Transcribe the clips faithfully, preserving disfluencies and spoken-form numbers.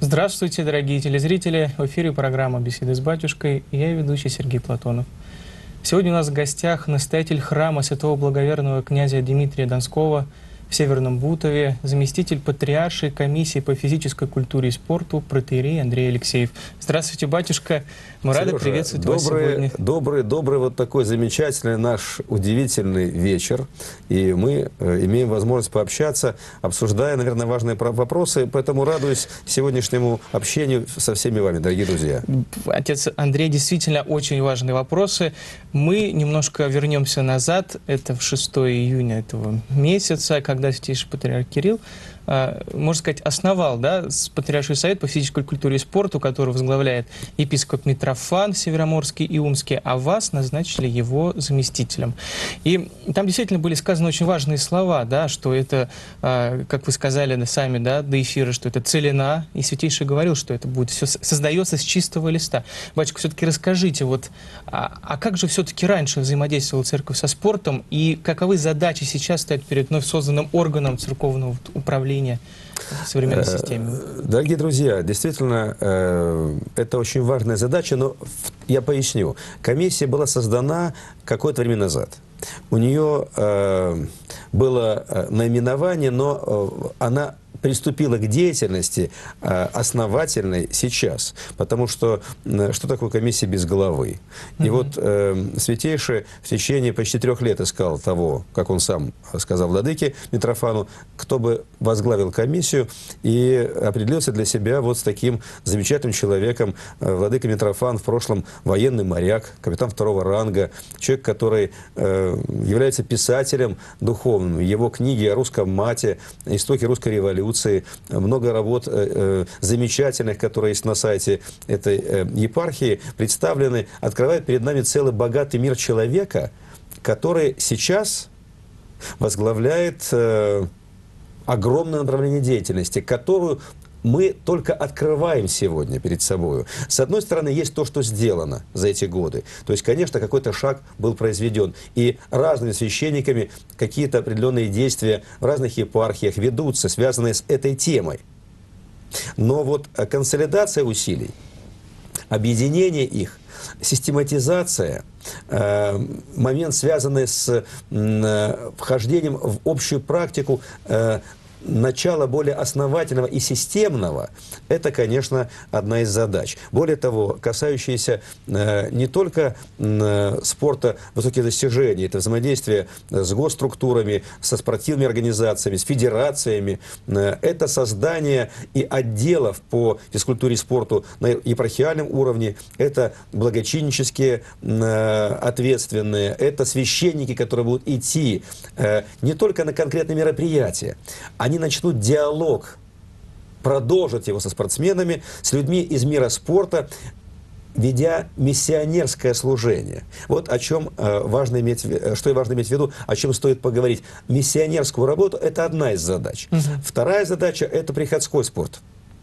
Здравствуйте, дорогие телезрители! В эфире программа «Беседы с батюшкой» и я, ведущий Сергей Платонов. Сегодня у нас в гостях настоятель храма святого благоверного князя Дмитрия Донского в Северном Бутове, заместитель патриаршей комиссии по физической культуре и спорту протоиерей Андрей Алексеев. Здравствуйте, батюшка! Мы Сережа, рады приветствовать добрый, вас сегодня. Добрый, добрый вот такой замечательный наш удивительный вечер. И мы э, имеем возможность пообщаться, обсуждая, наверное, важные вопросы. Поэтому радуюсь сегодняшнему общению со всеми вами, дорогие друзья. Отец Андрей, действительно очень важные вопросы. Мы немножко вернемся назад. Это в шестое июня этого месяца, когда святейший патриарх Кирилл, можно сказать, основал, да, Патриарший совет по физической культуре и спорту, который возглавляет епископ Митрофан Североморский и Умский, а вас назначили его заместителем. И там действительно были сказаны очень важные слова, да, что это, как вы сказали сами, да, до эфира, что это целина, и святейший говорил, что это будет все создается с чистого листа. Батюшка, все-таки расскажите, вот, а, а как же все-таки раньше взаимодействовала церковь со спортом, и каковы задачи сейчас стоят перед вновь созданным органом церковного управления в современной системе? Дорогие друзья, действительно, это очень важная задача, но я поясню. Комиссия была создана какое-то время назад. У нее было наименование, но она приступила к деятельности основательной сейчас. Потому что что такое комиссия без головы? И mm-hmm. вот э, Святейший в течение почти трех лет искал того, как он сам сказал владыке Митрофану, кто бы возглавил комиссию, и определился для себя вот с таким замечательным человеком. Владыка Митрофан в прошлом военный моряк, капитан второго ранга, человек, который э, является писателем духовным. Его книги о русском мате, истоки русской революции, много работ э, замечательных, которые есть на сайте этой э, епархии, представлены, открывают перед нами целый богатый мир человека, который сейчас возглавляет э, огромное направление деятельности, которую мы только открываем сегодня перед собой. С одной стороны, есть то, что сделано за эти годы. То есть, конечно, какой-то шаг был произведен. И разными священниками какие-то определенные действия в разных епархиях ведутся, связанные с этой темой. Но вот консолидация усилий, объединение их, систематизация, э, момент, связанный с э, вхождением в общую практику, э, начало более основательного и системного, это, конечно, одна из задач. Более того, касающаяся э, не только э, спорта высоких достижений, это взаимодействие с госструктурами, со спортивными организациями, с федерациями, э, это создание и отделов по физкультуре и спорту на епархиальном уровне, это благочиннические э, ответственные, это священники, которые будут идти э, не только на конкретные мероприятия, они начнут диалог, продолжат его со спортсменами, с людьми из мира спорта, ведя миссионерское служение. Вот о чем э, важно иметь, что и важно иметь в виду, о чем стоит поговорить. Миссионерскую работу – это одна из задач. Угу. Вторая задача – это приходской спорт.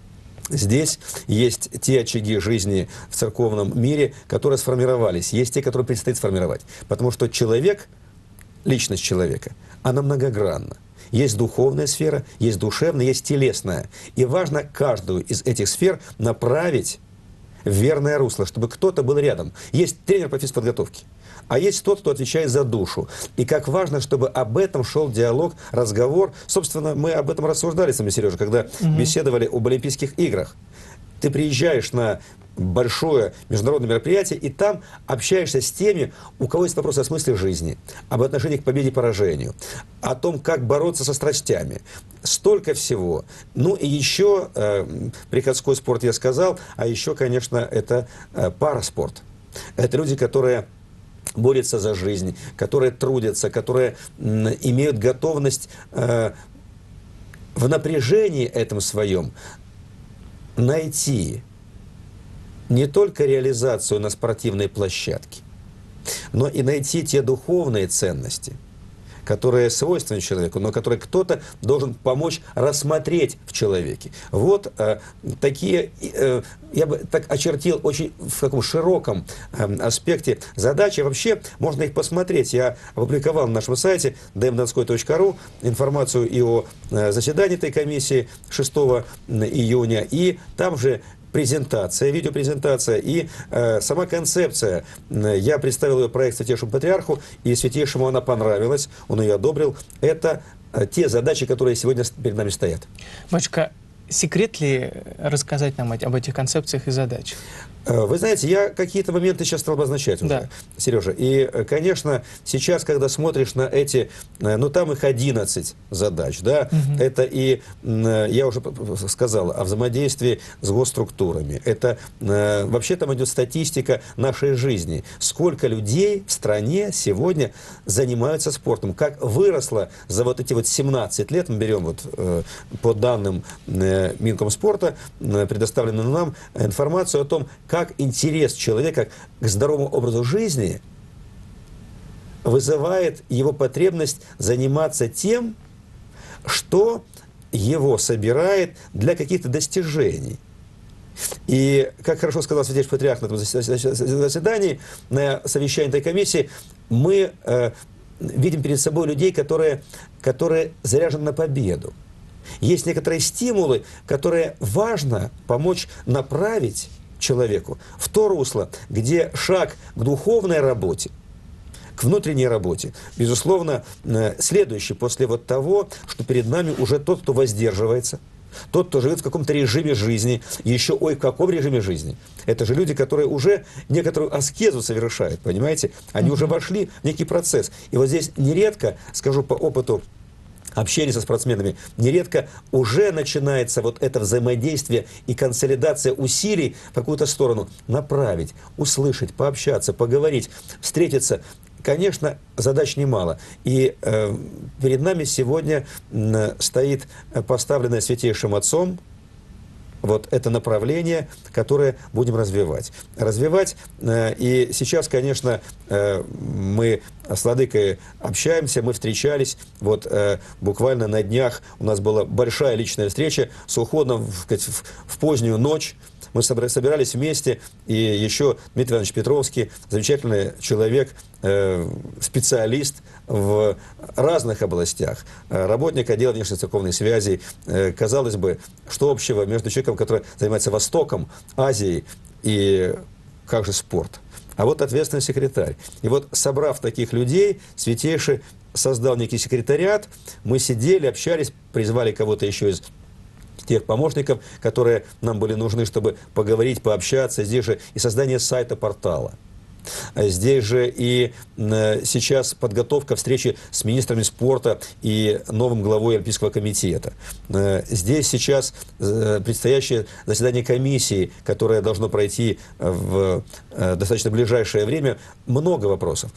Здесь есть те очаги жизни в церковном мире, которые сформировались, есть те, которые предстоит сформировать. Потому что человек, личность человека, она многогранна. Есть духовная сфера, есть душевная, есть телесная. И важно каждую из этих сфер направить в верное русло, чтобы кто-то был рядом. Есть тренер по физподготовке, а есть тот, кто отвечает за душу. И как важно, чтобы об этом шел диалог, разговор. Собственно, мы об этом рассуждали с вами, Сережа, когда угу. беседовали об Олимпийских играх. Ты приезжаешь на большое международное мероприятие, и там общаешься с теми, у кого есть вопросы о смысле жизни, об отношении к победе и поражению, о том, как бороться со страстями. Столько всего. Ну и еще э, приходской спорт я сказал, а еще, конечно, это э, параспорт. Это люди, которые борются за жизнь, которые трудятся, которые э, имеют готовность э, в напряжении этом своем найти не только реализацию на спортивной площадке, но и найти те духовные ценности, которые свойственны человеку, но которые кто-то должен помочь рассмотреть в человеке. Вот э, такие, э, я бы так очертил очень в таком широком э, аспекте задачи. Вообще можно их посмотреть. Я опубликовал на нашем сайте ди эм донской точка ру информацию и о э, заседании этой комиссии шестого июня, и там же презентация, видеопрезентация и э, сама концепция. Я представил ее проект Святейшему Патриарху, и Святейшему она понравилась, он ее одобрил. Это э, те задачи, которые сегодня перед нами стоят. Батюшка, секрет ли рассказать нам об этих концепциях и задачах? Вы знаете, я какие-то моменты сейчас стал обозначать уже, да. Сережа. И, конечно, сейчас, когда смотришь на эти, ну, там их одиннадцать задач, да, угу. Это и, я уже сказал, о взаимодействии с госструктурами. Это вообще там идет статистика нашей жизни. Сколько людей в стране сегодня занимаются спортом. Как выросло за вот эти вот семнадцать лет, мы берем вот по данным Минкомспорта, предоставленную нам информацию о том, как как интерес человека к здоровому образу жизни вызывает его потребность заниматься тем, что его собирает для каких-то достижений. И, как хорошо сказал Святейший Патриарх на этом заседании, на совещании этой комиссии, мы э, видим перед собой людей, которые, которые заряжены на победу. Есть некоторые стимулы, которые важно помочь направить человеку в то русло, где шаг к духовной работе, к внутренней работе, безусловно, следующий после вот того, что перед нами уже тот, кто воздерживается, тот, кто живет в каком-то режиме жизни, еще, ой, в каком режиме жизни? Это же люди, которые уже некоторую аскезу совершают, понимаете? Они уже вошли в некий процесс. И вот здесь нередко, скажу по опыту общение со спортсменами, нередко уже начинается вот это взаимодействие и консолидация усилий в какую-то сторону направить, услышать, пообщаться, поговорить, встретиться. Конечно, задач немало. И э, перед нами сегодня э, стоит поставленное Святейшим Отцом вот это направление, которое будем развивать. Развивать, э, и сейчас, конечно, э, мы с Владыкой общаемся, мы встречались, вот э, буквально на днях у нас была большая личная встреча с уходом в, в, в позднюю ночь. Мы собирались вместе, и еще Дмитрий Иванович Петровский, замечательный человек, э, специалист в разных областях, э, работник отдела внешних церковных связей. Э, казалось бы, что общего между человеком, который занимается Востоком, Азией и как же спорт? А вот ответственный секретарь. И вот, собрав таких людей, Святейший создал некий секретариат, мы сидели, общались, призвали кого-то еще из тех помощников, которые нам были нужны, чтобы поговорить, пообщаться. Здесь же и создание сайта, портала. Здесь же и сейчас подготовка встречи с министрами спорта и новым главой Олимпийского комитета. Здесь сейчас предстоящее заседание комиссии, которое должно пройти в достаточно ближайшее время. Много вопросов.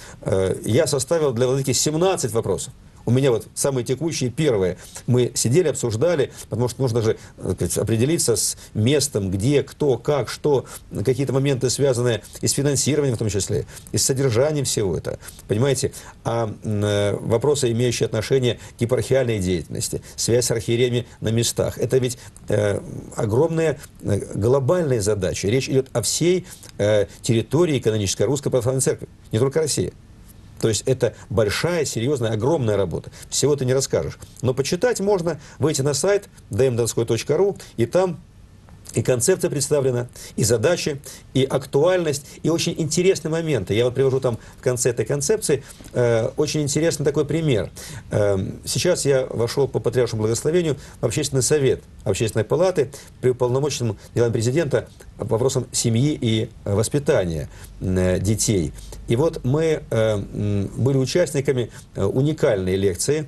Я составил для Владыки семнадцать вопросов. У меня вот самые текущие, первые. Мы сидели, обсуждали, потому что нужно же, так сказать, определиться с местом, где, кто, как, что, какие-то моменты, связанные и с финансированием в том числе, и с содержанием всего этого. Понимаете? А э, вопросы, имеющие отношение к епархиальной деятельности, связь с архиереями на местах. Это ведь э, огромные э, глобальные задачи. Речь идет о всей э, территории канонической Русской Православной Церкви, не только России. То есть это большая, серьезная, огромная работа. Всего ты не расскажешь. Но почитать можно, выйти на сайт ди эм донской точка ру, и там и концепция представлена, и задачи, и актуальность, и очень интересные моменты. Я вот привожу там в конце этой концепции э, очень интересный такой пример. Э, сейчас я вошел по патриаршему благословению в общественный совет Общественной палаты при уполномоченном делам президента по вопросам семьи и воспитания э, детей. И вот мы э, были участниками э, уникальной лекции.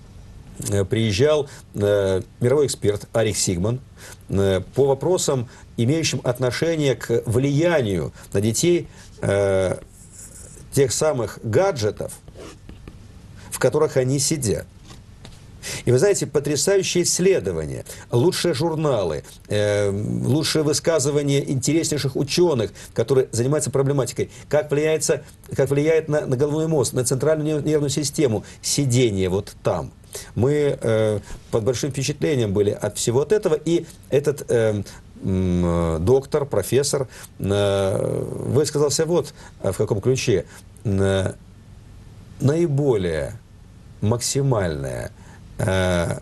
Приезжал э, мировой эксперт Арих Сигман э, по вопросам, имеющим отношение к влиянию на детей э, тех самых гаджетов, в которых они сидят. И вы знаете, потрясающие исследования, лучшие журналы, э, лучшие высказывания интереснейших ученых, которые занимаются проблематикой, как, влияется, как влияет на, на головной мозг, на центральную нервную систему сидение вот там. Мы э, под большим впечатлением были от всего от этого, и этот э, э, доктор, профессор э, высказался вот в каком ключе. Э, наиболее максимальное э,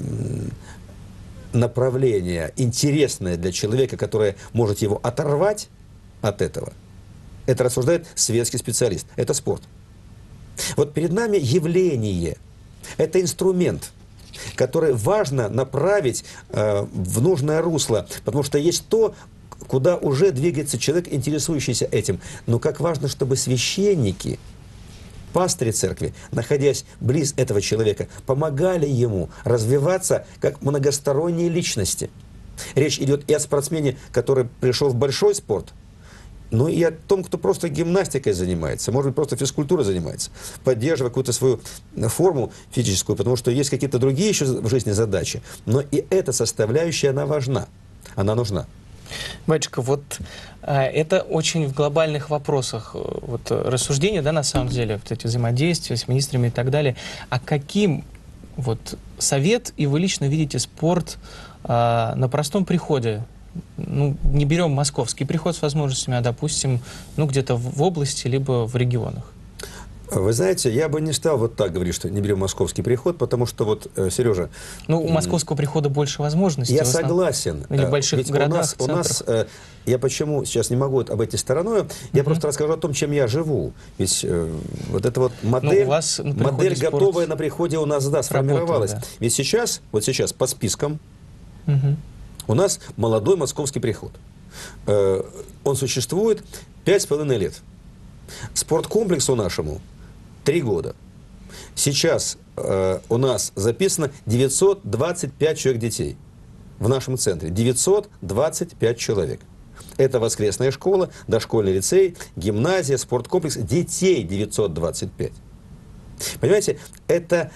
направление, интересное для человека, которое может его оторвать от этого, это рассуждает светский специалист, это спорт. Вот перед нами явление. Это инструмент, который важно направить э, в нужное русло, потому что есть то, куда уже двигается человек, интересующийся этим. Но как важно, чтобы священники, пастыри церкви, находясь близ этого человека, помогали ему развиваться как многосторонние личности. Речь идет и о спортсмене, который пришел в большой спорт, ну и о том, кто просто гимнастикой занимается, может быть, просто физкультурой занимается, поддерживая какую-то свою форму физическую, потому что есть какие-то другие еще в жизни задачи. Но и эта составляющая, она важна, она нужна. Батюшка, вот а, это очень в глобальных вопросах вот, рассуждения, да, на самом деле, вот эти взаимодействия с министрами и так далее. А каким вот совет, и вы лично видите спорт а, на простом приходе? Ну, не берем московский приход с возможностями, а, допустим, ну, где-то в области, либо в регионах. Вы знаете, я бы не стал вот так говорить, что не берем московский приход, потому что вот, Сережа... Ну, у московского прихода больше возможностей. Я согласен. В небольших Ведь городах, у нас, у нас, я почему сейчас не могу обойти стороной, я uh-huh. просто расскажу о том, чем я живу. Ведь э, вот эта вот модель, у вас на модель готовая на приходе у нас, да, сформировалась. Да. Ведь сейчас, вот сейчас по спискам, uh-huh. у нас молодой московский приход. Э, он существует пять с половиной лет. Спорткомплексу нашему три года. Сейчас э, у нас записано девятьсот двадцать пять человек детей в нашем центре. девятьсот двадцать пять человек. Это воскресная школа, дошкольный лицей, гимназия, спорткомплекс. Детей девятьсот двадцать пять. Понимаете, это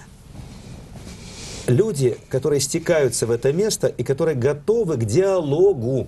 люди, которые стекаются в это место и которые готовы к диалогу.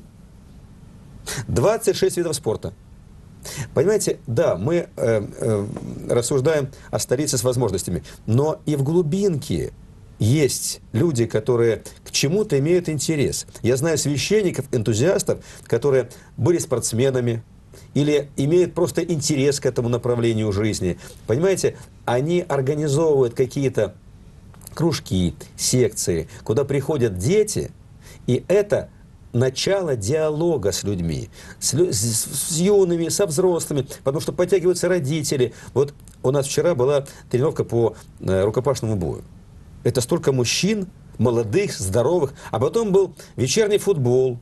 двадцать шесть видов спорта. Понимаете, да, мы э, э, рассуждаем о столице с возможностями, но и в глубинке есть люди, которые к чему-то имеют интерес. Я знаю священников, энтузиастов, которые были спортсменами или имеют просто интерес к этому направлению жизни. Понимаете, они организовывают какие-то кружки, секции, куда приходят дети, и это начало диалога с людьми, с, с, с юными, со взрослыми, потому что подтягиваются родители. Вот у нас вчера была тренировка по э, рукопашному бою. Это столько мужчин, молодых, здоровых, а потом был вечерний футбол.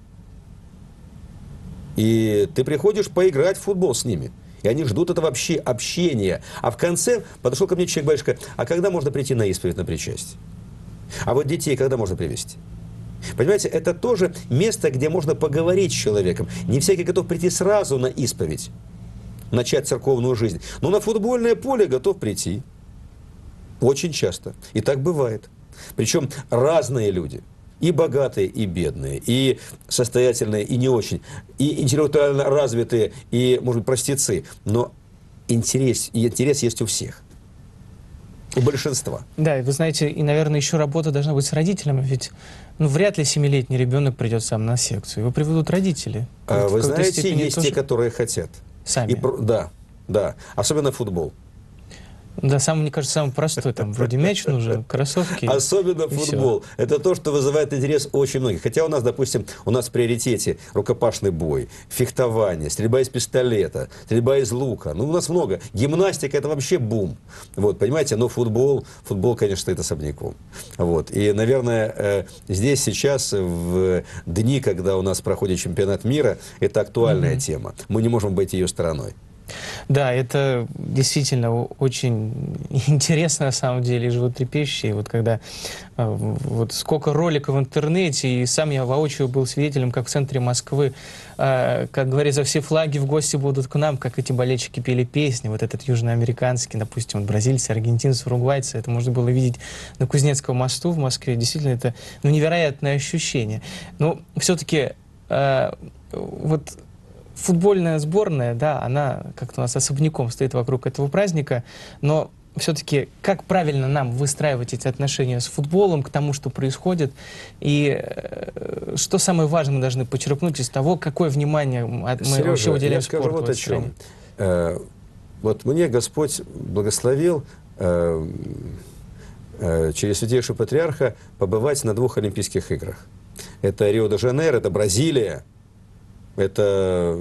И ты приходишь поиграть в футбол с ними. И они ждут этого вообще общения. А в конце подошел ко мне человек, батюшка, а когда можно прийти на исповедь, на причастие? А вот детей когда можно привезти? Понимаете, это тоже место, где можно поговорить с человеком. Не всякий готов прийти сразу на исповедь, начать церковную жизнь. Но на футбольное поле готов прийти. Очень часто. И так бывает. Причем разные люди. И богатые, и бедные, и состоятельные, и не очень, и интеллектуально развитые, и, может быть, простецы. Но интерес, и интерес есть у всех. У большинства. Да, и вы знаете, и, наверное, еще работа должна быть с родителями, ведь ну, вряд ли семилетний ребенок придет сам на секцию. Его приведут родители. А, вы знаете, есть те, которые хотят. Сами. И, да, да. Особенно футбол. Да, сам, мне кажется, самый простой. Там вроде мяч нужен, кроссовки. Особенно футбол. Все. Это то, что вызывает интерес очень многих. Хотя у нас, допустим, у нас в приоритете рукопашный бой, фехтование, стрельба из пистолета, стрельба из лука. Ну, у нас много. Гимнастика – это вообще бум. Вот, понимаете, но футбол, футбол, конечно, стоит особняком. Вот. И, наверное, здесь сейчас, в дни, когда у нас проходит чемпионат мира, это актуальная mm-hmm. тема. Мы не можем обойти ее стороной. Да, это действительно очень интересно, на самом деле, и животрепещуще. И вот когда э, вот сколько роликов в интернете, и сам я воочию был свидетелем, как в центре Москвы, э, как говорится, все флаги в гости будут к нам, как эти болельщики пели песни, вот этот южноамериканский, допустим, вот бразильцы, аргентинцы, уругвайцы, это можно было видеть на Кузнецком мосту в Москве. Действительно, это ну, невероятное ощущение. Но все-таки э, вот... Футбольная сборная, да, она как-то у нас особняком стоит вокруг этого праздника, но все-таки как правильно нам выстраивать эти отношения с футболом, к тому, что происходит, и э, что самое важное мы должны почерпнуть из того, какое внимание мы Сережа, вообще уделяем я скажу спорту вот в о этой чем. стране. Э, вот мне Господь благословил э, э, через Святейшего Патриарха побывать на двух Олимпийских играх. Это Рио-де-Жанейро, это Бразилия. Это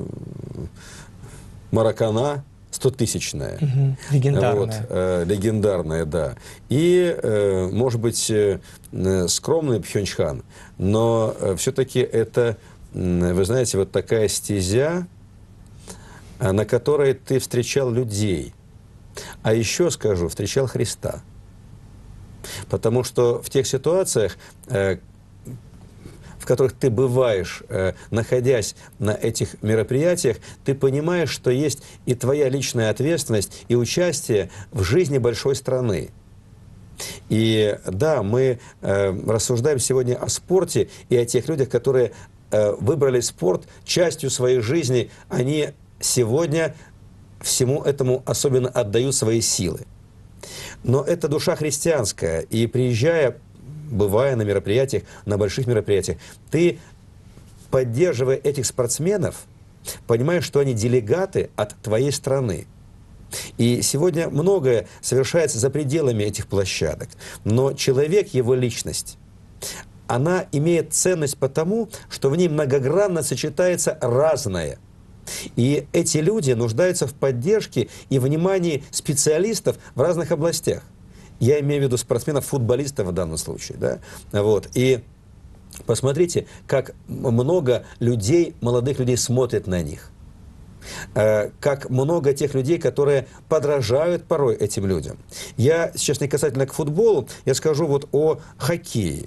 Маракана стотысячная. Угу. Легендарная. Вот, э, легендарная, да. И, э, может быть, э, скромный Пхенчхан, но э, все-таки это, э, вы знаете, вот такая стезя, э, на которой ты встречал людей. А еще, скажу, встречал Христа. Потому что в тех ситуациях, э, в которых ты бываешь, э, находясь на этих мероприятиях, ты понимаешь, что есть и твоя личная ответственность, и участие в жизни большой страны. И да, мы э, рассуждаем сегодня о спорте и о тех людях, которые э, выбрали спорт частью своей жизни. Они сегодня всему этому особенно отдают свои силы. Но это душа христианская, и приезжая, бывая на мероприятиях, на больших мероприятиях, ты, поддерживая этих спортсменов, понимаешь, что они делегаты от твоей страны. И сегодня многое совершается за пределами этих площадок. Но человек, его личность, она имеет ценность потому, что в ней многогранно сочетается разное. И эти люди нуждаются в поддержке и внимании специалистов в разных областях. Я имею в виду спортсменов, футболистов в данном случае. Да? Вот. И посмотрите, как много людей, молодых людей смотрят на них. Как много тех людей, которые подражают порой этим людям. Я сейчас не касательно к футболу, я скажу вот о хоккее.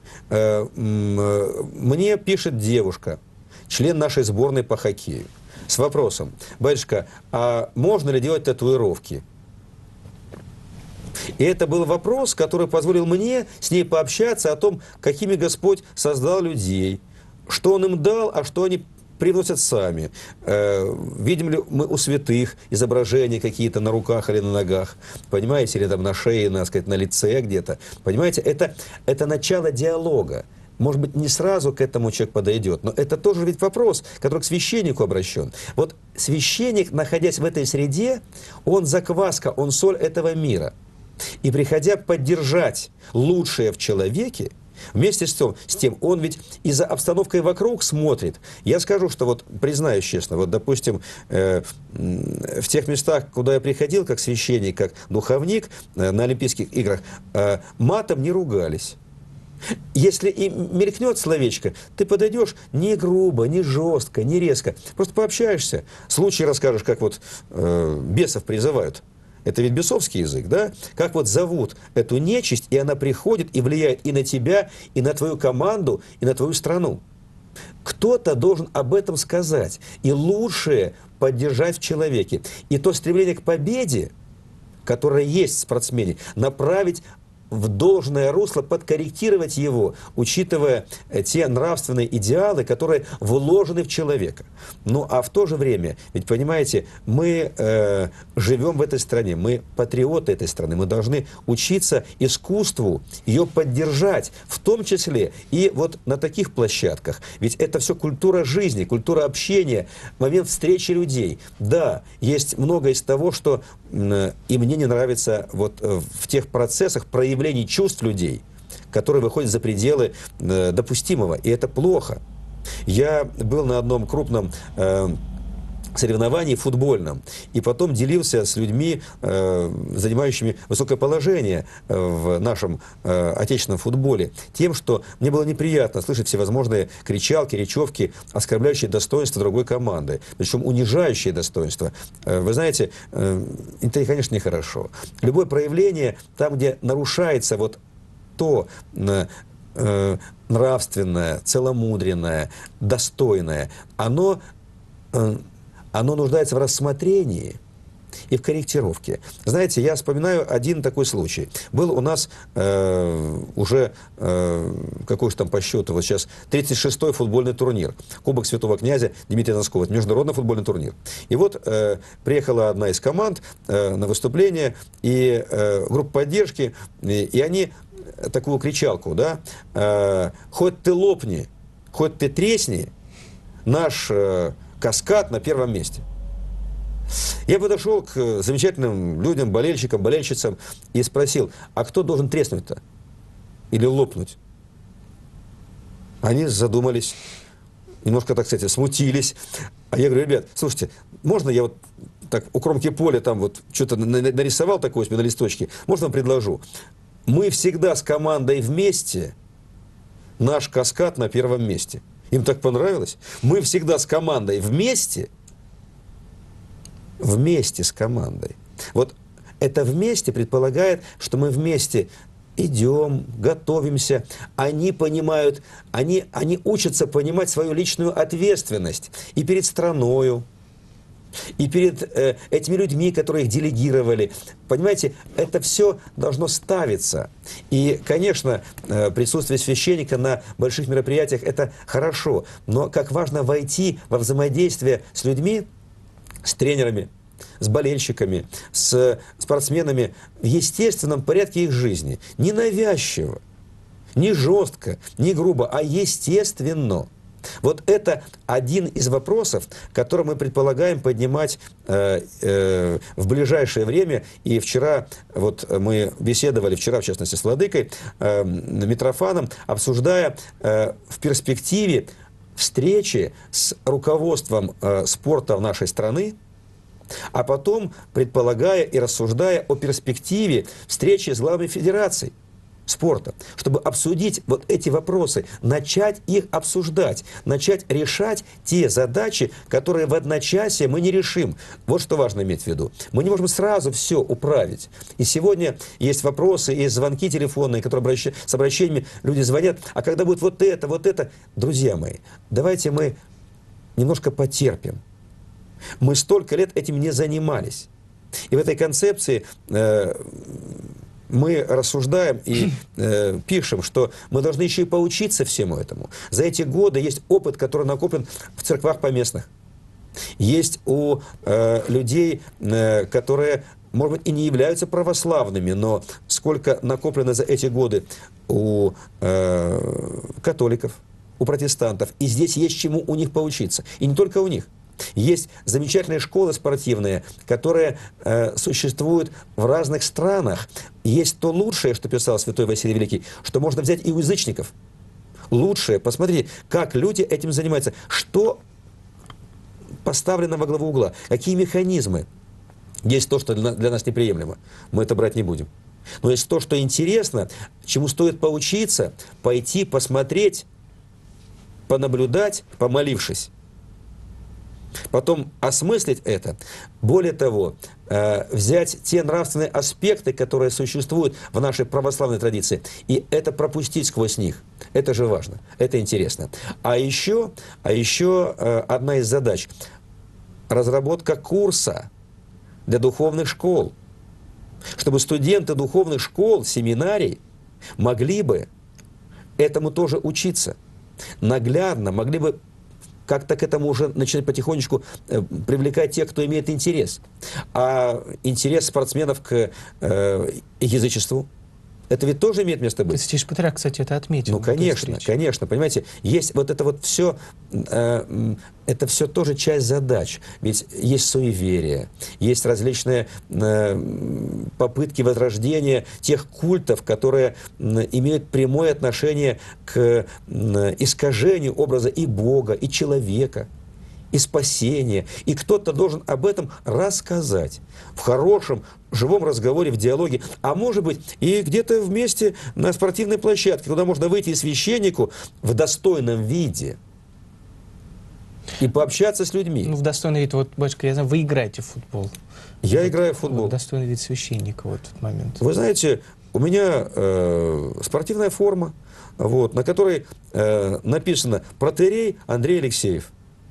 Мне пишет девушка, член нашей сборной по хоккею, с вопросом: батюшка, а можно ли делать татуировки? И это был вопрос, который позволил мне с ней пообщаться о том, какими Господь создал людей, что Он им дал, а что они привносят сами. Э, видим ли мы у святых изображения какие-то на руках или на ногах, понимаете, или там на шее, надо сказать, на лице где-то. Понимаете, это, это начало диалога. Может быть, не сразу к этому человек подойдет, но это тоже ведь вопрос, который к священнику обращен. Вот священник, находясь в этой среде, он закваска, он соль этого мира. И приходя поддержать лучшее в человеке, вместе с тем, с тем, он ведь и за обстановкой вокруг смотрит. Я скажу, что вот, признаюсь честно, вот, допустим, э, в тех местах, куда я приходил как священник, как духовник э, на Олимпийских играх, э, матом не ругались. Если и мелькнет словечко, ты подойдешь не грубо, не жестко, не резко, просто пообщаешься, случай расскажешь, как вот э, бесов призывают. Это ведь бесовский язык, да? Как вот зовут эту нечисть, и она приходит и влияет и на тебя, и на твою команду, и на твою страну. Кто-то должен об этом сказать. И лучшее поддержать в человеке. И то стремление к победе, которое есть в спортсмене, направить в должное русло, подкорректировать его, учитывая те нравственные идеалы, которые вложены в человека. Ну, а в то же время, ведь, понимаете, мы э, живем в этой стране, мы патриоты этой страны, мы должны учиться искусству, ее поддержать, в том числе и вот на таких площадках. Ведь это все культура жизни, культура общения, момент встречи людей. Да, есть многое из того, что э, и мне не нравится вот э, в тех процессах проявления чувств людей, которые выходят за пределы э, допустимого, и это плохо. Я был на одном крупном э, соревновании футбольном, и потом делился с людьми, э, занимающими высокое положение э, в нашем э, отечественном футболе, тем, что мне было неприятно слышать всевозможные кричалки, речевки, оскорбляющие достоинство другой команды, причем унижающие достоинство. Э, вы знаете, э, это, конечно, нехорошо. Любое проявление, там, где нарушается вот то э, э, нравственное, целомудренное, достойное, оно... Э, Оно нуждается в рассмотрении и в корректировке. Знаете, я вспоминаю один такой случай. Был у нас э, уже, э, какой же там по счету, вот сейчас тридцать шестой футбольный турнир. Кубок Святого князя Дмитрия Донского. Это международный футбольный турнир. И вот э, приехала одна из команд э, на выступление, и э, группа поддержки, и, и они такую кричалку, да, э, хоть ты лопни, хоть ты тресни, наш... Э, Каскад на первом месте. Я подошел к замечательным людям, болельщикам, болельщицам и спросил, а кто должен треснуть-то? Или лопнуть? Они задумались, немножко, так сказать, смутились. А я говорю, ребят, слушайте, можно я вот так у кромки поля там вот что-то нарисовал такое себе на листочке? Можно вам предложу? Мы всегда с командой вместе, наш Каскад на первом месте. Им так понравилось. Мы всегда с командой вместе, вместе с командой. Вот это вместе предполагает, что мы вместе идем, готовимся. Они понимают, они, они учатся понимать свою личную ответственность и перед страною, и перед э, этими людьми, которые их делегировали. Понимаете, это все должно ставиться. И, конечно, э, присутствие священника на больших мероприятиях – это хорошо. Но как важно войти во взаимодействие с людьми, с тренерами, с болельщиками, с спортсменами в естественном порядке их жизни. Не навязчиво, не жестко, не грубо, а естественно. Вот это один из вопросов, который мы предполагаем поднимать э, э, в ближайшее время. И вчера, вот мы беседовали, вчера, в частности, с владыкой э, Митрофаном, обсуждая э, в перспективе встречи с руководством э, спорта в нашей страны, а потом предполагая и рассуждая о перспективе встречи с главой федерацией спорта, чтобы обсудить вот эти вопросы, начать их обсуждать, начать решать те задачи, которые в одночасье мы не решим. Вот что важно иметь в виду. Мы не можем сразу все управить. И сегодня есть вопросы, есть звонки телефонные, которые обращ... с обращениями люди звонят, а когда будет вот это, вот это. Друзья мои, давайте мы немножко потерпим. Мы столько лет этим не занимались. И в этой концепции... Э, мы рассуждаем и э, пишем, что мы должны еще и поучиться всему этому. За эти годы есть опыт, который накоплен в церквах поместных. Есть у э, людей, э, которые, может быть, и не являются православными, но сколько накоплено за эти годы у э, католиков, у протестантов. И здесь есть чему у них поучиться. И не только у них. Есть замечательные школы спортивные, которые э, существуют в разных странах. Есть то лучшее, что писал святой Василий Великий, что можно взять и у язычников. Лучшее. Посмотрите, как люди этим занимаются. Что поставлено во главу угла. Какие механизмы. Есть то, что для нас неприемлемо. Мы это брать не будем. Но есть то, что интересно, чему стоит поучиться, пойти, посмотреть, понаблюдать, помолившись. Потом осмыслить это. Более того, э, взять те нравственные аспекты, которые существуют в нашей православной традиции, и это пропустить сквозь них. Это же важно, это интересно. А еще, а еще э, одна из задач – разработка курса для духовных школ, чтобы студенты духовных школ, семинарий могли бы этому тоже учиться. Наглядно могли бы как-то к этому уже начинать потихонечку э, привлекать тех, кто имеет интерес. А интерес спортсменов к э, язычеству, это ведь тоже имеет место быть. Святейший Патриарх, кстати, это отметил. Ну, конечно, конечно, понимаете, есть вот это вот все, э, это все тоже часть задач. Ведь есть суеверие, есть различные э, попытки возрождения тех культов, которые э, имеют прямое отношение к э, искажению образа и Бога, и человека. и спасение. И кто-то должен об этом рассказать в хорошем, живом разговоре, в диалоге. А может быть, и где-то вместе на спортивной площадке, куда можно выйти и священнику в достойном виде и пообщаться с людьми. Ну, в достойный вид, вот, батюшка, я знаю, вы играете в футбол. Я вот, играю в футбол. Вот, достойный вид священника вот в этот момент. Вы знаете, у меня э, спортивная форма, вот, на которой э, написано «Протоиерей Андрей Алексеев».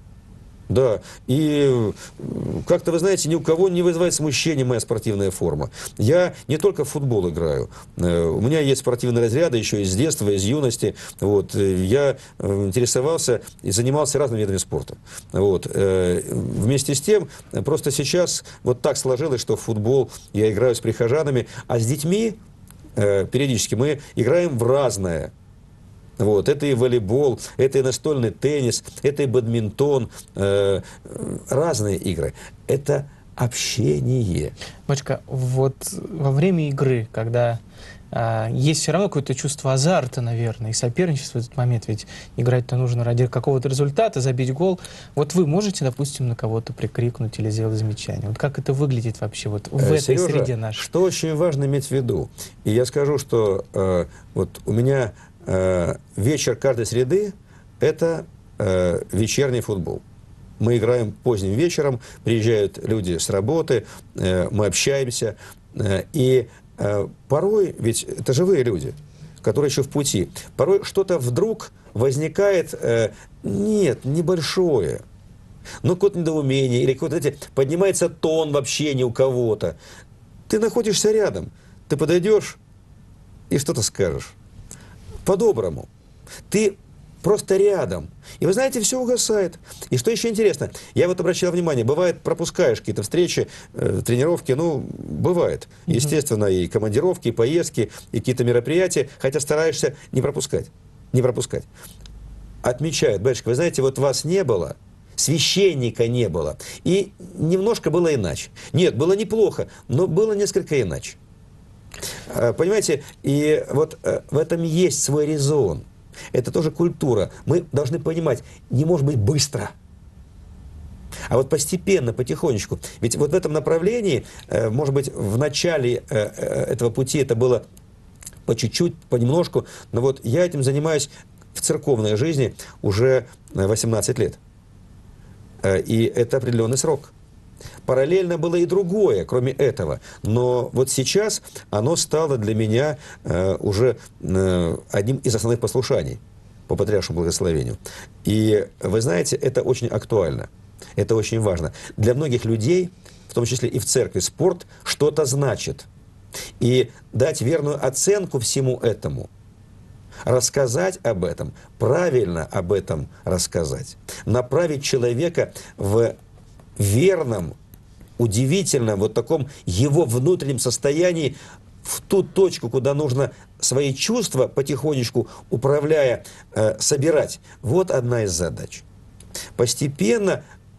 Да, и как-то, вы знаете, ни у кого не вызывает смущения моя спортивная форма. Я не только в футбол играю. У меня есть спортивные разряды еще из детства, из юности. Вот. Я интересовался и занимался разными видами спорта. Вот. Вместе с тем, просто сейчас вот так сложилось, что в футбол я играю с прихожанами, а с детьми периодически мы играем в разное. Вот, это и волейбол, это и настольный теннис, это и бадминтон, э, разные игры. Это общение. Батюшка, вот во время игры, когда э, есть все равно какое-то чувство азарта, наверное, и соперничества в этот момент, ведь играть-то нужно ради какого-то результата, забить гол. Вот вы можете, допустим, на кого-то прикрикнуть или сделать замечание? Вот как это выглядит вообще вот в э, этой Сережа, среде нашей? Что очень важно иметь в виду, и я скажу, что э, вот у меня вечер каждой среды – это э, вечерний футбол. Мы играем поздним вечером, приезжают люди с работы, э, мы общаемся. Э, и э, порой, ведь это живые люди, которые еще в пути, порой что-то вдруг возникает, э, нет, небольшое, но какое-то недоумение, или какое-то, знаете, поднимается тон в общении у кого-то. Ты находишься рядом, ты подойдешь и что-то скажешь. По-доброму. Ты просто рядом. И вы знаете, все угасает. И что еще интересно, я вот обращал внимание, бывает, пропускаешь какие-то встречи, э, тренировки, ну, бывает. Mm-hmm. Естественно, и командировки, и поездки, и какие-то мероприятия, хотя стараешься не пропускать. Не пропускать. Отмечают, батюшка, вы знаете, вот вас не было, священника не было, и немножко было иначе. Нет, было неплохо, но было несколько иначе. Понимаете, и вот в этом есть свой резон. Это тоже культура. Мы должны понимать, не может быть быстро. А вот постепенно, потихонечку. Ведь вот в этом направлении, может быть, в начале этого пути это было по чуть-чуть, понемножку, но вот я этим занимаюсь в церковной жизни уже восемнадцать лет. И это определенный срок. Параллельно было и другое, кроме этого. Но вот сейчас оно стало для меня э, уже э, одним из основных послушаний по патриаршему благословению. И вы знаете, это очень актуально, это очень важно. Для многих людей, в том числе и в церкви, спорт что-то значит. И дать верную оценку всему этому, рассказать об этом, правильно об этом рассказать, направить человека в верном, удивительном, вот таком его внутреннем состоянии, в ту точку, куда нужно свои чувства потихонечку, управляя, э, собирать. Вот одна из задач. Постепенно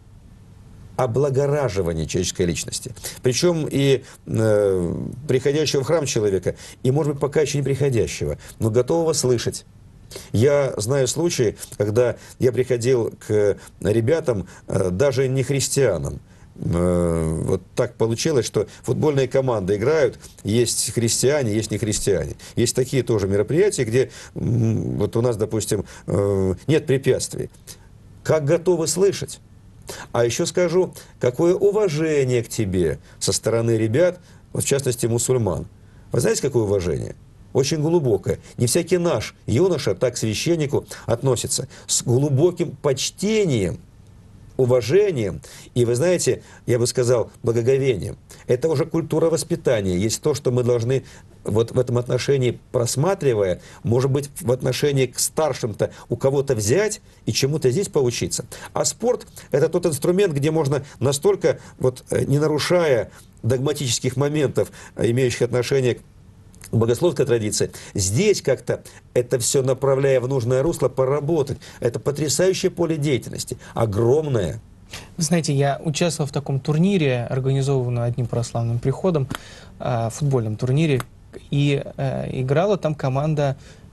облагораживание человеческой личности. Причем и э, приходящего в храм человека, и, может быть, пока еще не приходящего, но готового слышать. Я знаю случаи, когда я приходил к ребятам, даже не христианам. Вот так получилось, что футбольные команды играют, есть христиане, есть не христиане. Есть такие тоже мероприятия, где вот у нас, допустим, нет препятствий. Как готовы слышать? А еще скажу, какое уважение к тебе со стороны ребят, вот в частности мусульман. Вы знаете, какое уважение? Очень глубокое. Не всякий наш юноша так к священнику относится. С глубоким почтением, уважением и, вы знаете, я бы сказал, благоговением. Это уже культура воспитания. Есть то, что мы должны вот в этом отношении, просматривая, может быть, в отношении к старшим-то у кого-то взять и чему-то здесь поучиться. А спорт – это тот инструмент, где можно настолько, вот, не нарушая догматических моментов, имеющих отношение к богословской традиции, здесь как-то это все направляя в нужное русло, поработать. Это потрясающее поле деятельности, огромное. Вы знаете, я участвовал в таком турнире, организованном одним православным приходом, э, футбольном турнире, и э, играла там команда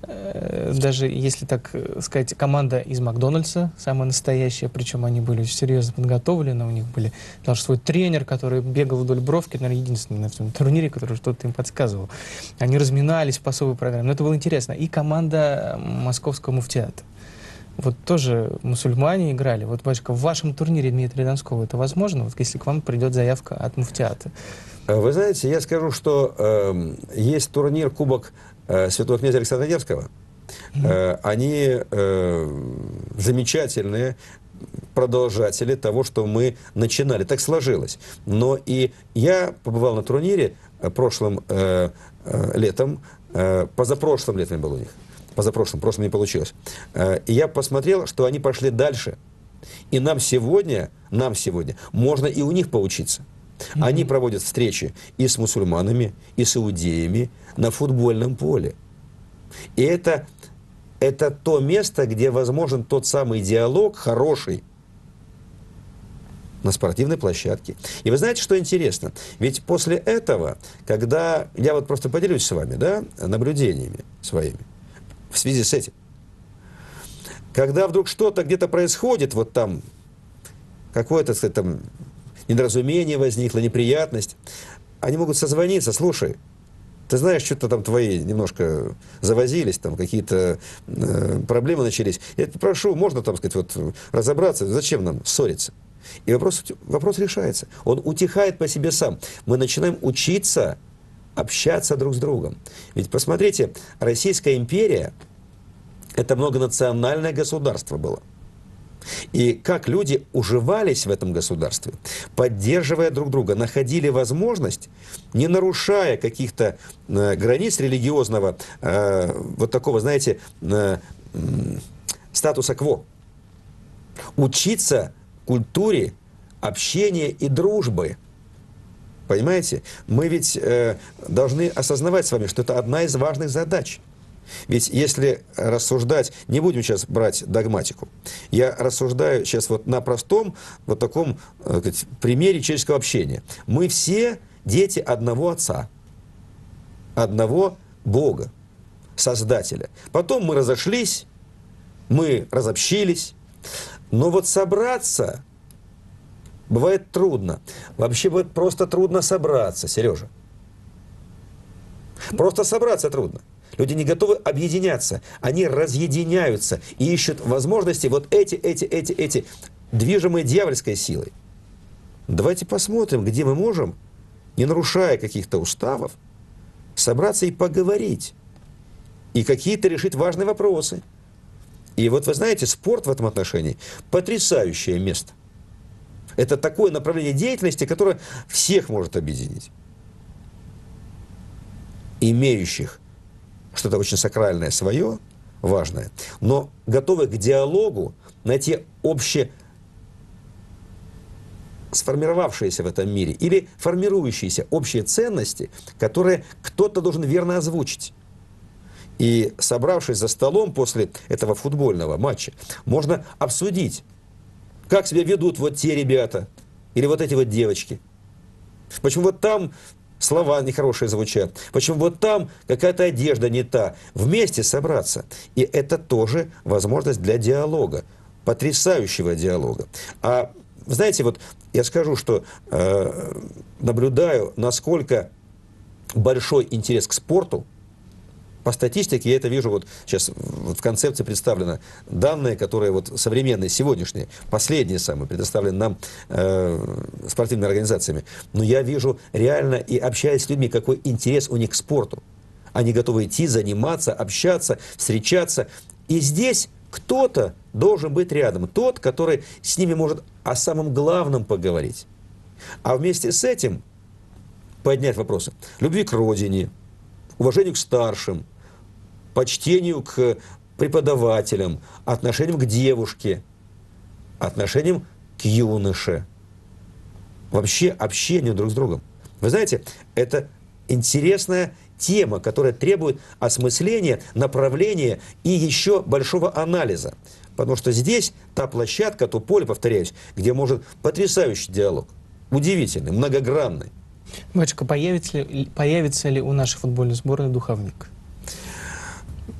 даже, если так сказать, команда из Макдональдса, самая настоящая, причем они были очень серьезно подготовлены, у них были даже свой тренер, который бегал вдоль бровки, наверное, единственный на всем турнире, который что-то им подсказывал. Они разминались по особой программе, но это было интересно. И команда Московского муфтиата. Вот тоже мусульмане играли. Вот, батюшка, в вашем турнире Дмитрия Донского это возможно, вот если к вам придет заявка от муфтиата? Вы знаете, я скажу, что э, есть турнир Кубок э, Святого князя Александра Невского. Mm-hmm. э, они э, замечательные продолжатели того, что мы начинали. Так сложилось. Но и я побывал на турнире прошлым э, э, летом, э, позапрошлым летом был у них. Позапрошлым, прошлым не получилось. Э, и я посмотрел, что они пошли дальше. И нам сегодня, нам сегодня можно и у них поучиться. Mm-hmm. Они проводят встречи и с мусульманами, и с иудеями на футбольном поле. И это, это то место, где возможен тот самый диалог хороший на спортивной площадке. И вы знаете, что интересно? Ведь после этого, когда я вот просто поделюсь с вами, да, наблюдениями своими в связи с этим, когда вдруг что-то где-то происходит, вот там какое-то, сказать, там недоразумение возникло, неприятность, они могут созвониться: слушай, ты знаешь, что-то там твои немножко завозились, там какие-то э, проблемы начались. Я прошу, можно там, сказать, вот разобраться, зачем нам ссориться? И вопрос, вопрос решается. Он утихает по себе сам. Мы начинаем учиться общаться друг с другом. Ведь посмотрите, Российская империя – это многонациональное государство было. И как люди уживались в этом государстве, поддерживая друг друга, находили возможность, не нарушая каких-то э, границ религиозного, э, вот такого, знаете, э, э, статуса кво, учиться культуре общения и дружбы. Понимаете? Мы ведь э, должны осознавать с вами, что это одна из важных задач. Ведь если рассуждать, не будем сейчас брать догматику, я рассуждаю сейчас вот на простом, вот таком э, сказать, примере человеческого общения. Мы все дети одного Отца, одного Бога, Создателя. Потом мы разошлись, мы разобщились, но вот собраться бывает трудно. Вообще бывает просто трудно собраться, Сережа. Просто собраться трудно. Люди не готовы объединяться, они разъединяются и ищут возможности вот эти, эти, эти, эти, движимые дьявольской силой. Давайте посмотрим, где мы можем, не нарушая каких-то уставов, собраться и поговорить, и какие-то решить важные вопросы. И вот вы знаете, спорт в этом отношении потрясающее место. Это такое направление деятельности, которое всех может объединить. Имеющих что-то очень сакральное свое, важное, но готовы к диалогу на те общие сформировавшиеся в этом мире или формирующиеся общие ценности, которые кто-то должен верно озвучить. И, собравшись за столом после этого футбольного матча, можно обсудить, как себя ведут вот те ребята или вот эти вот девочки. Почему вот там слова нехорошие звучат, почему вот там какая-то одежда не та. Вместе собраться. И это тоже возможность для диалога, потрясающего диалога. А знаете, вот я скажу, что э, наблюдаю, насколько большой интерес к спорту. По статистике я это вижу, вот сейчас вот в концепции представлены данные, которые вот современные, сегодняшние, последние самые, предоставлены нам э, спортивными организациями. Но я вижу реально и общаясь с людьми, какой интерес у них к спорту. Они готовы идти, заниматься, общаться, встречаться. И здесь кто-то должен быть рядом, тот, который с ними может о самом главном поговорить. А вместе с этим поднять вопросы любви к родине, уважению к старшим, почтению к преподавателям, отношениям к девушке, отношениям к юноше. Вообще общению друг с другом. Вы знаете, это интересная тема, которая требует осмысления, направления и еще большого анализа. Потому что здесь та площадка, то поле, повторяюсь, где может потрясающий диалог, удивительный, многогранный. Батюшка, появится ли, появится ли у нашей футбольной сборной духовник?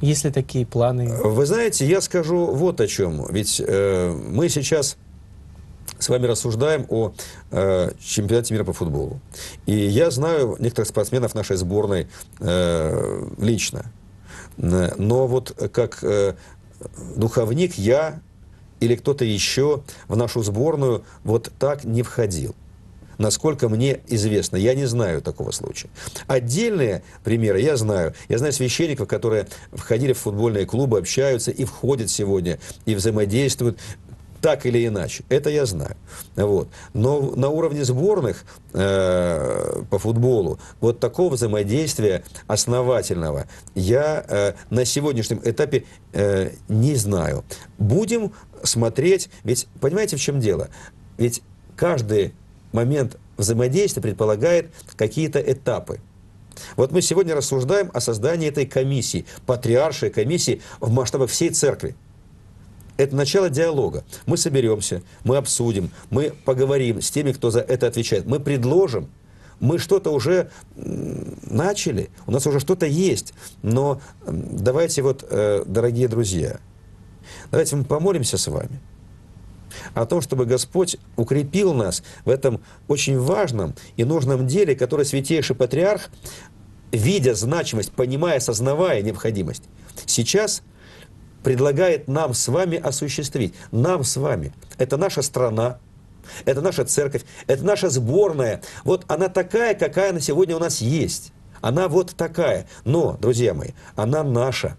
Есть ли такие планы? Вы знаете, я скажу вот о чем. Ведь э, мы сейчас с вами рассуждаем о э, чемпионате мира по футболу. И я знаю некоторых спортсменов нашей сборной э, лично. Но вот как э, духовник я или кто-то еще в нашу сборную вот так не входил. Насколько мне известно, я не знаю такого случая. Отдельные примеры я знаю. Я знаю священников, которые входили в футбольные клубы, общаются и входят сегодня, и взаимодействуют так или иначе. Это я знаю. Вот. Но на уровне сборных э, по футболу вот такого взаимодействия основательного я э, на сегодняшнем этапе э, не знаю. Будем смотреть, ведь понимаете, в чем дело? Ведь каждый момент взаимодействия предполагает какие-то этапы. Вот мы сегодня рассуждаем о создании этой комиссии, патриаршей комиссии в масштабах всей церкви. Это начало диалога. Мы соберемся, мы обсудим, мы поговорим с теми, кто за это отвечает. Мы предложим, мы что-то уже начали, у нас уже что-то есть. Но давайте вот, дорогие друзья, давайте мы помолимся с вами о том, чтобы Господь укрепил нас в этом очень важном и нужном деле, которое Святейший Патриарх, видя значимость, понимая, осознавая необходимость, сейчас предлагает нам с вами осуществить. Нам с вами. Это наша страна, это наша церковь, это наша сборная. Вот она такая, какая она сегодня у нас есть. Она вот такая. Но, друзья мои, она наша.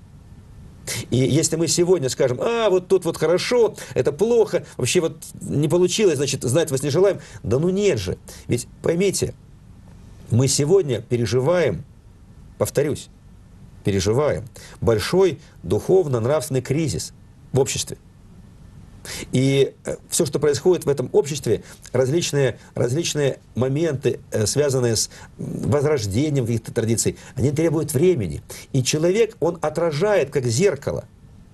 И если мы сегодня скажем, а, вот тут вот хорошо, это плохо, вообще вот не получилось, значит, знать вас не желаем. Да ну нет же. Ведь поймите, мы сегодня переживаем, повторюсь, переживаем большой духовно-нравственный кризис в обществе. И все, что происходит в этом обществе, различные, различные моменты, связанные с возрождением каких-то традиций, они требуют времени. И человек, он отражает, как зеркало,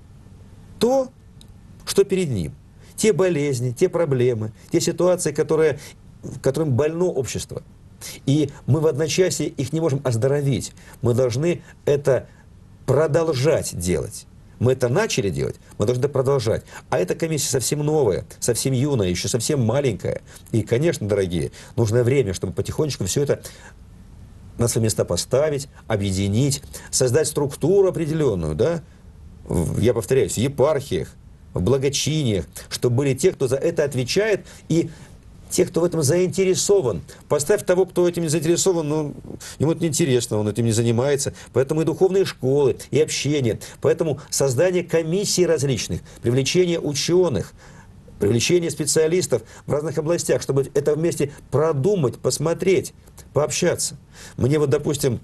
то, что перед ним. Те болезни, те проблемы, те ситуации, которые, которым больно общество. И мы в одночасье их не можем оздоровить. Мы должны это продолжать делать. Мы это начали делать, мы должны это продолжать. А эта комиссия совсем новая, совсем юная, еще совсем маленькая. И, конечно, дорогие, нужно время, чтобы потихонечку все это на свои места поставить, объединить, создать структуру определенную, да? Я повторяюсь, в епархиях, в благочиниях, чтобы были те, кто за это отвечает, и те, кто в этом заинтересован. Поставь того, кто этим не заинтересован, ну, ему это неинтересно, он этим не занимается. Поэтому и духовные школы, и общение. Поэтому создание комиссий различных, привлечение ученых, привлечение специалистов в разных областях, чтобы это вместе продумать, посмотреть, пообщаться. Мне вот, допустим,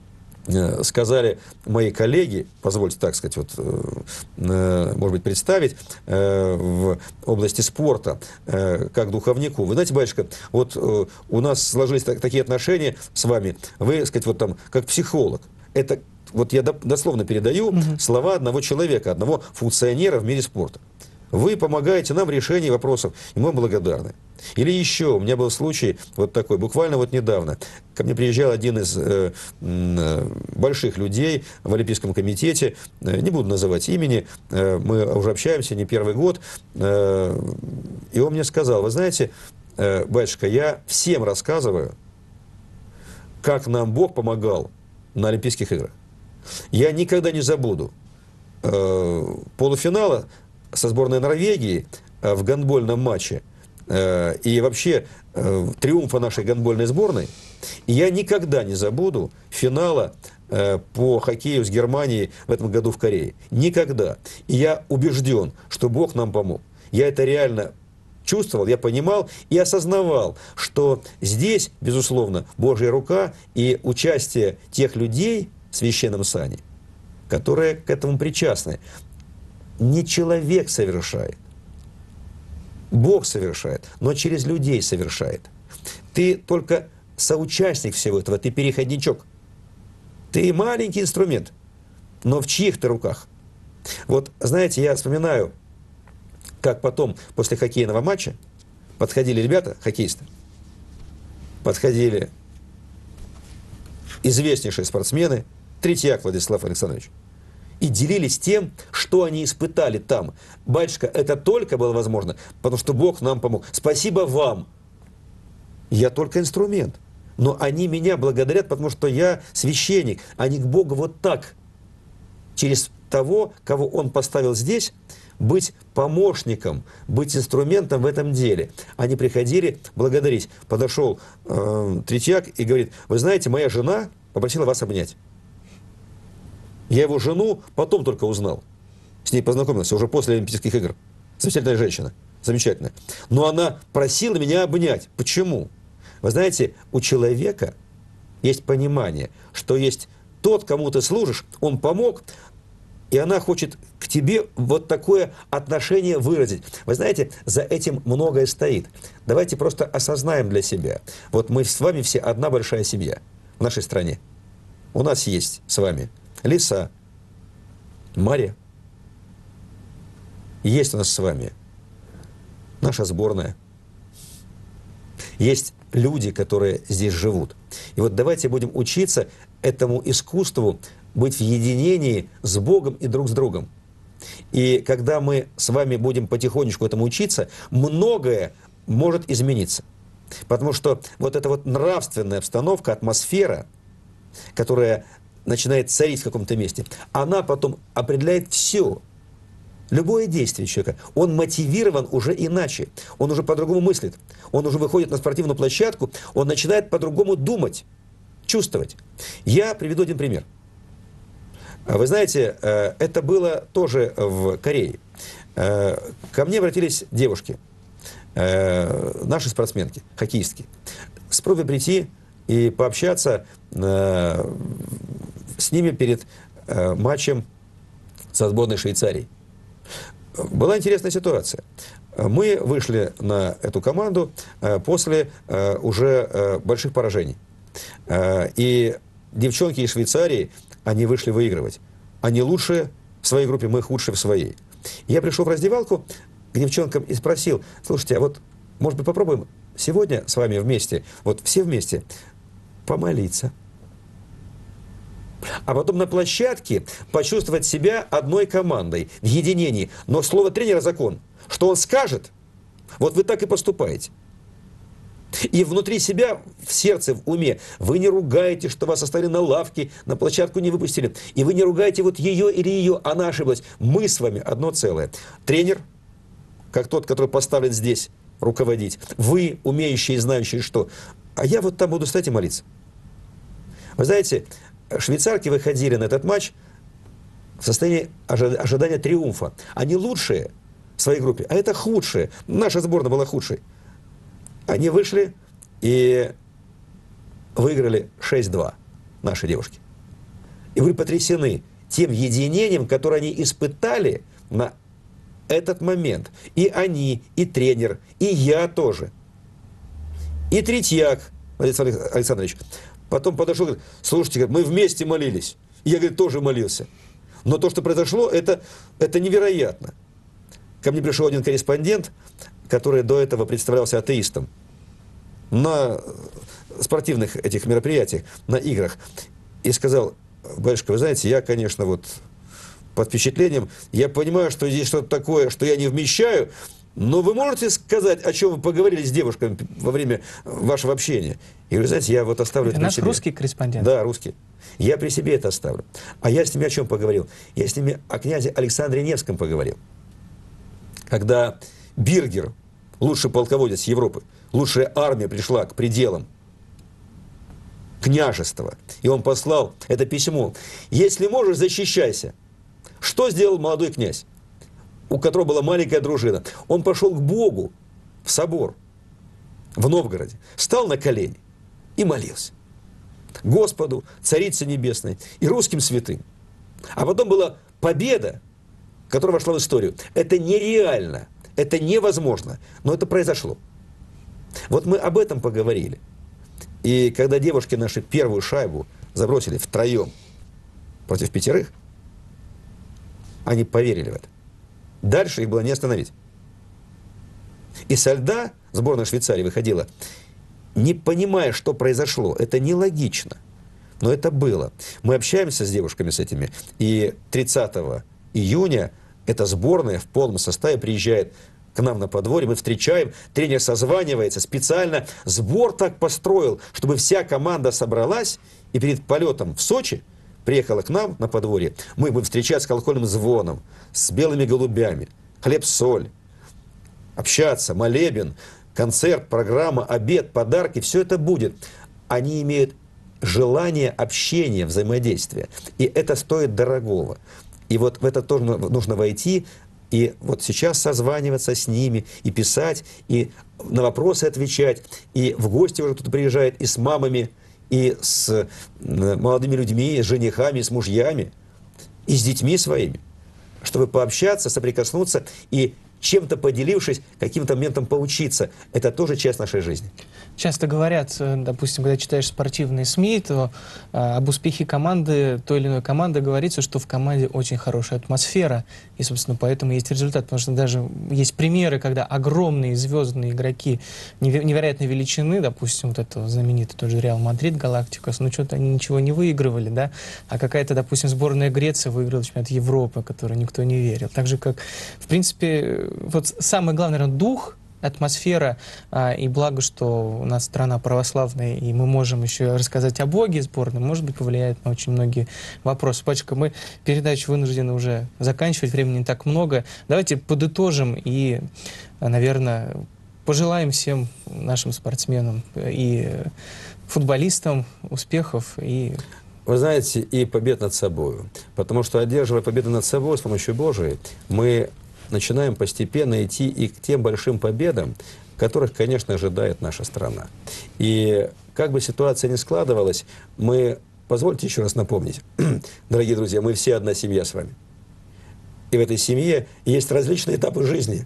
сказали мои коллеги, позвольте так сказать, вот, может быть, представить, в области спорта, как духовнику. Вы знаете, батюшка, вот у нас сложились такие отношения с вами, вы, сказать, вот там, как психолог. Это, вот я дословно передаю угу. слова одного человека, одного функционера в мире спорта. Вы помогаете нам в решении вопросов, и мы благодарны. Или еще, у меня был случай вот такой, буквально вот недавно. Ко мне приезжал один из э, э, больших людей в Олимпийском комитете, э, не буду называть имени, э, мы уже общаемся не первый год, э, и он мне сказал, вы знаете, э, батюшка, я всем рассказываю, как нам Бог помогал на Олимпийских играх. Я никогда не забуду э, полуфинала со сборной Норвегии в гандбольном матче э, и вообще э, триумфа нашей гандбольной сборной. И я никогда не забуду финала э, по хоккею с Германией в этом году в Корее. Никогда. И я убежден, что Бог нам помог. Я это реально чувствовал, я понимал и осознавал, что здесь, безусловно, Божья рука и участие тех людей в священном сане, которые к этому причастны. Не человек совершает, Бог совершает, но через людей совершает. Ты только соучастник всего этого, ты переходничок. Ты маленький инструмент, но в чьих-то руках. Вот, знаете, я вспоминаю, как потом, после хоккейного матча, подходили ребята, хоккеисты, подходили известнейшие спортсмены, Третьяк Владислав Александрович, и делились тем, что они испытали там. Батюшка, это только было возможно, потому что Бог нам помог. Спасибо вам. Я только инструмент. Но они меня благодарят, потому что я священник. Они к Богу вот так, через того, кого Он поставил здесь, быть помощником, быть инструментом в этом деле. Они приходили благодарить. Подошел э, Третьяк и говорит: вы знаете, моя жена попросила вас обнять. Я его жену потом только узнал. С ней познакомился уже после Олимпийских игр. Замечательная женщина. Замечательная. Но она просила меня обнять. Почему? Вы знаете, у человека есть понимание, что есть тот, кому ты служишь, он помог, и она хочет к тебе вот такое отношение выразить. Вы знаете, за этим многое стоит. Давайте просто осознаем для себя. Вот мы с вами все одна большая семья в нашей стране. У нас есть с вами леса, моря. Есть у нас с вами наша сборная. Есть люди, которые здесь живут. И вот давайте будем учиться этому искусству быть в единении с Богом и друг с другом. И когда мы с вами будем потихонечку этому учиться, многое может измениться. Потому что вот эта вот нравственная обстановка, атмосфера, которая начинает царить в каком-то месте, она потом определяет все. Любое действие человека, он мотивирован уже иначе, он уже по-другому мыслит, он уже выходит на спортивную площадку, он начинает по-другому думать, чувствовать. Я приведу один пример. Вы знаете, это было тоже в Корее. Ко мне обратились девушки, наши спортсменки, хоккеистки, с просьбой прийти и пообщаться с ними перед матчем со сборной Швейцарии. Была интересная ситуация. Мы вышли на эту команду после уже больших поражений. И девчонки из Швейцарии, они вышли выигрывать. Они лучшие в своей группе, мы худшие в своей. Я пришел в раздевалку к девчонкам и спросил: слушайте, а вот, может быть, попробуем сегодня с вами вместе, вот все вместе, помолиться. А потом на площадке почувствовать себя одной командой, в единении. Но слово тренера закон. Что он скажет, вот вы так и поступаете. И внутри себя, в сердце, в уме, вы не ругаете, что вас оставили на лавке, на площадку не выпустили. И вы не ругаете вот ее или ее, она ошиблась. Мы с вами одно целое. Тренер, как тот, который поставлен здесь руководить. Вы, умеющие и знающие что. А я вот там буду стоять и молиться. Вы знаете, швейцарки выходили на этот матч в состоянии ожидания триумфа. Они лучшие в своей группе, а это худшие. Наша сборная была худшей. Они вышли и выиграли шесть-два, наши девушки. И вы потрясены тем единением, которое они испытали на этот момент. И они, и тренер, и я тоже. И Третьяк, Александр Александрович, потом подошел и говорит: слушайте, мы вместе молились. И я, говорит, тоже молился. Но то, что произошло, это, это невероятно. Ко мне пришел один корреспондент, который до этого представлялся атеистом на спортивных этих мероприятиях, на играх. И сказал: батюшка, вы знаете, я, конечно, вот под впечатлением, я понимаю, что здесь что-то такое, что я не вмещаю, но вы можете сказать, о чем вы поговорили с девушками во время вашего общения? И вы знаете, я вот оставлю это, это наш при себе. Русский корреспондент? Да, русский. Я при себе это оставлю. А я с ними о чем поговорил? Я с ними о князе Александре Невском поговорил. Когда Биргер, лучший полководец Европы, лучшая армия пришла к пределам княжества, и он послал это письмо: если можешь, защищайся. Что сделал молодой князь, у которого была маленькая дружина? Он пошел к Богу в собор в Новгороде, встал на колени и молился Господу, Царице Небесной и русским святым. А потом была победа, которая вошла в историю. Это нереально, это невозможно, но это произошло. Вот мы об этом поговорили. И когда девушки наши первую шайбу забросили втроем против пятерых, они поверили в это. Дальше их было не остановить. И со льда сборная Швейцарии выходила, не понимая, что произошло. Это нелогично. Но это было. Мы общаемся с девушками с этими, и тридцатого июня эта сборная в полном составе приезжает к нам на подворье, мы встречаем, тренер созванивается, специально сбор так построил, чтобы вся команда собралась, и перед полетом в Сочи приехала к нам на подворье. Мы будем встречаться с колокольным звоном, с белыми голубями, хлеб-соль, общаться, молебен, концерт, программа, обед, подарки, все это будет. Они имеют желание общения, взаимодействия, и это стоит дорогого. И вот в это тоже нужно войти, и вот сейчас созваниваться с ними, и писать, и на вопросы отвечать, и в гости уже кто-то приезжает, и с мамами, и с молодыми людьми, и с женихами, и с мужьями, и с детьми своими, чтобы пообщаться, соприкоснуться и чем-то поделившись, каким-то моментом поучиться. Это тоже часть нашей жизни. Часто говорят, допустим, когда читаешь спортивные СМИ, то а, об успехе команды, той или иной команды говорится, что в команде очень хорошая атмосфера, и, собственно, поэтому есть результат. Потому что даже есть примеры, когда огромные звездные игроки невероятной величины, допустим, вот это знаменитый тот же Реал Мадрид, Галактикос, ну что-то они ничего не выигрывали, да, а какая-то, допустим, сборная Греции выиграла чемпионат Европы, который никто не верил. Так же, как, в принципе, вот самое главное, наверное, дух, атмосфера, а, и благо, что у нас страна православная, и мы можем еще рассказать о Боге сборной, может быть, повлияет на очень многие вопросы. Пачка, мы передачу вынуждены уже заканчивать, времени не так много. Давайте подытожим и, наверное, пожелаем всем нашим спортсменам и футболистам успехов и... Вы знаете, и побед над собой. Потому что, одерживая победу над собой с помощью Божией, мы начинаем постепенно идти и к тем большим победам, которых, конечно, ожидает наша страна. И как бы ситуация ни складывалась, мы, позвольте еще раз напомнить, дорогие друзья, мы все одна семья с вами. И в этой семье есть различные этапы жизни,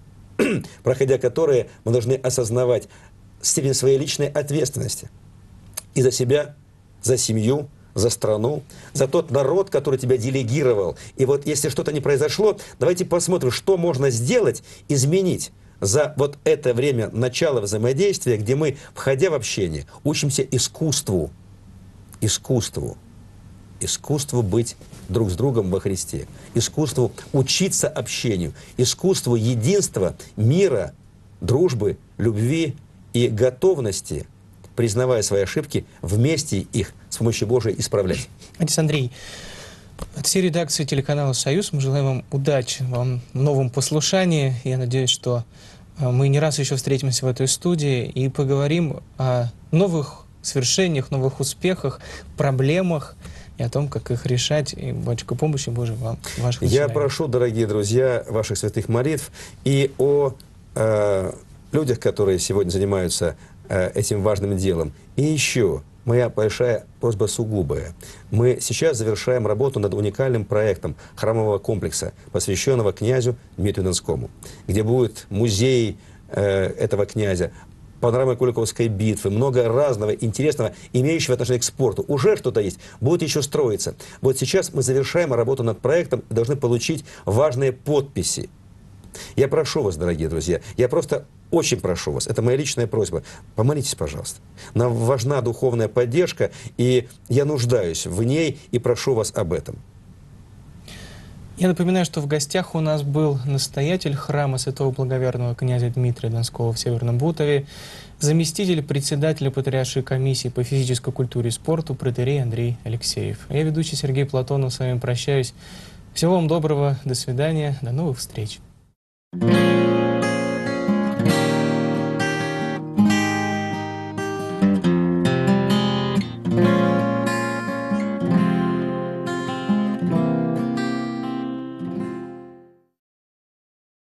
проходя которые мы должны осознавать степень своей личной ответственности и за себя, за семью, за страну, за тот народ, который тебя делегировал. И вот если что-то не произошло, давайте посмотрим, что можно сделать, изменить за вот это время начала взаимодействия, где мы, входя в общение, учимся искусству, искусству, искусству быть друг с другом во Христе, искусству учиться общению, искусству единства, мира, дружбы, любви и готовности, признавая свои ошибки, вместе их с помощью Божией исправлять. Отец Андрей, от всей редакции телеканала «Союз» мы желаем вам удачи, вам в новом послушании. Я надеюсь, что мы не раз еще встретимся в этой студии и поговорим о новых свершениях, новых успехах, проблемах и о том, как их решать. И, батюшка, помощи Божией вам в ваших Я начинаниях. прошу, дорогие друзья, ваших святых молитв и о э, людях, которые сегодня занимаются этим важным делом. И еще моя большая просьба сугубая. Мы сейчас завершаем работу над уникальным проектом храмового комплекса, посвященного князю Дмитрию Донскому, где будет музей э, этого князя, панорама Куликовской битвы, много разного интересного, имеющего отношение к спорту. Уже что-то есть, будет еще строиться. Вот сейчас мы завершаем работу над проектом и должны получить важные подписи. Я прошу вас, дорогие друзья, я просто очень прошу вас, это моя личная просьба, помолитесь, пожалуйста. Нам важна духовная поддержка, и я нуждаюсь в ней, и прошу вас об этом. Я напоминаю, что в гостях у нас был настоятель храма святого благоверного князя Дмитрия Донского в Северном Бутове, заместитель председателя Патриаршей комиссии по физической культуре и спорту протоиерей Андрей Алексеев. Я, ведущий Сергей Платонов, с вами прощаюсь. Всего вам доброго, до свидания, до новых встреч. Thank you.